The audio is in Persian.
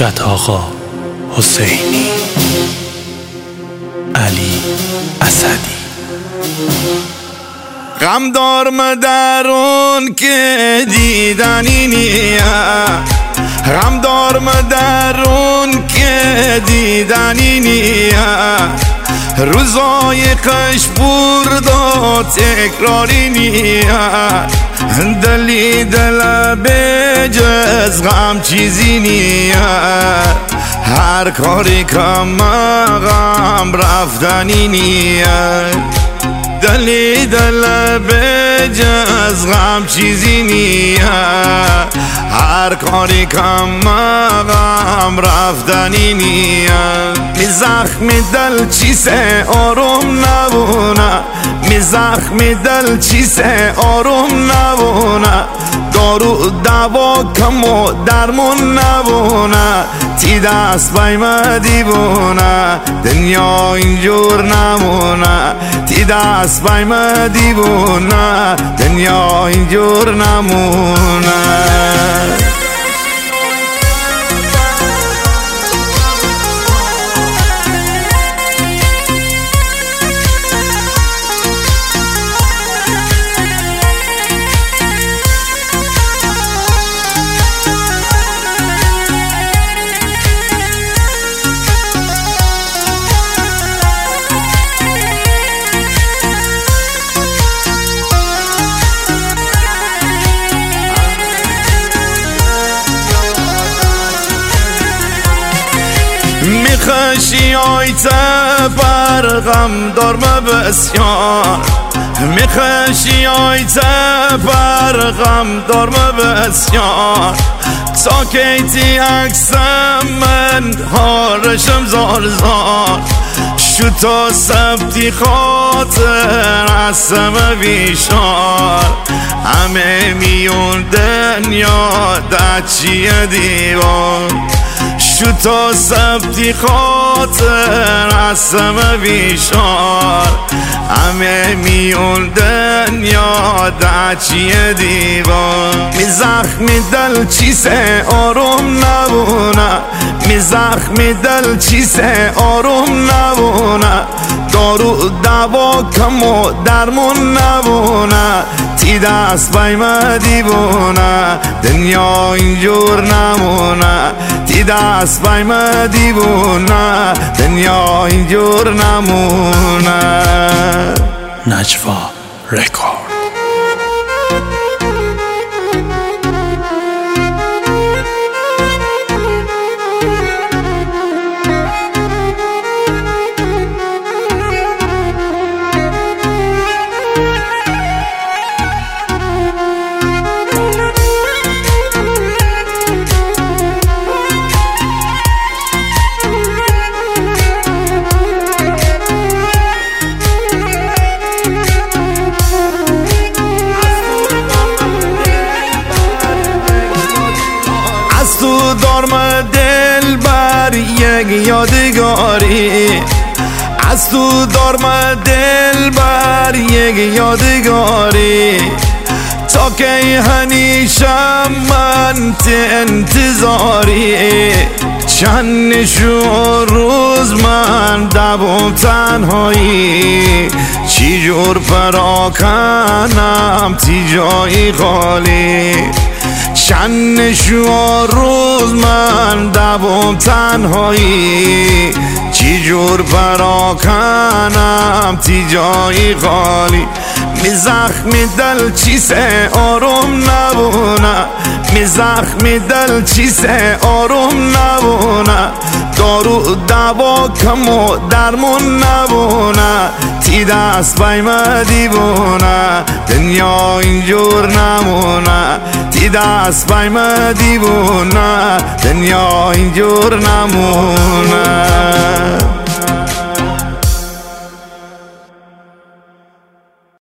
حجت آقا حسینی، علی اسدی. غم دارم درون که دیدنی نیه، غم دارم درون که دیدنی نیه. روزای قش بردا تکراری نیه، دلی دل به جز غم چیزی نیه. هر کاری کم غم رفتنی نیه، دلی دل به جز غم چیزی نیه. هر کاری کم غم رفتنی نیه. می زخم دل چیسه آروم نبونه، می زخم دل چیسه آروم نبونه. دارو دوا کم و درمون نبونه، تی دست بایم دیوونه. دنیا اینجور نمونه، تی دست بایم دیوونه. دنیا اینجور نمونه. میخشی آیت بر غم دارم بسیار، میخشی آیت بر غم دارم بسیار. ساکیتی عکسم من هارشم زار زار، شو تا سبتی خاطر عصم بیشار. همه میون دنیا دچیه دیوار، شو تا سبتی خاطر عصم بیشار. همه میون دنیا دچیه دیوار. می زخم دل چیسه آروم نبونه، می زخم دل چیسه آروم نبونه. دارو دوا کم و درمون نبونه، تی دست بایم دیوونه. دنیا اینجور نمونه، تی دست بایم دیوونه. دنیا اینجور نمونه. نجوا رکورد. تو دارم دل بر یک یادگاری، از تو دارم دل بر یک یادگاری. تا که هنیشم من انتظاری، چند نشو روز من دوم تنهایی. چی جور پراکنم تی جایی خالی، چند نشو روز من دوم تنهایی. چی جور پراکنم تی جایی خالی. می زخم دل چیسه آروم نبونه، می زخم دل چیسه آروم نبونه. دارو دوا کم و درمون نبونه، تی دست بایم دیوونه. دنیا اینجور نمونه، تی دست بایم دیوونه. دنیا اینجور نمونه.